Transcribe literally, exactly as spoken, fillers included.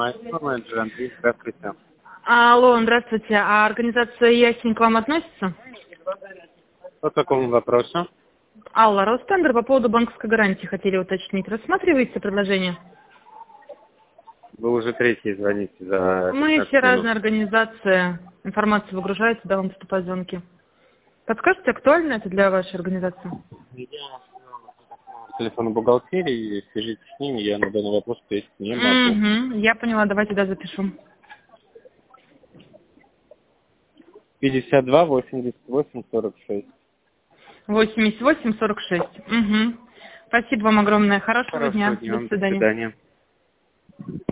Менеджер Андрей, здравствуйте. Алло, здравствуйте. А организация Ясень к вам относится? По какому вопросу? Алла, Ростендер по поводу банковской гарантии хотели уточнить. Рассматриваете предложение? Вы уже третий звоните за Мы пятнадцать все минут. разные организации. Информация выгружается, да, вам поступают звонки. Подскажите, актуально это для вашей организации? Телефон бухгалтерии, свяжитесь с ними, я на данный вопрос ответить не могу. Угу, я поняла, давайте, да, запишу. пятьдесят два восемьдесят восемь сорок шесть. восемьдесят восемь сорок шесть. Угу. Спасибо вам огромное. Хорошего Хорошего дня. дня До вам, до свидания. свидания.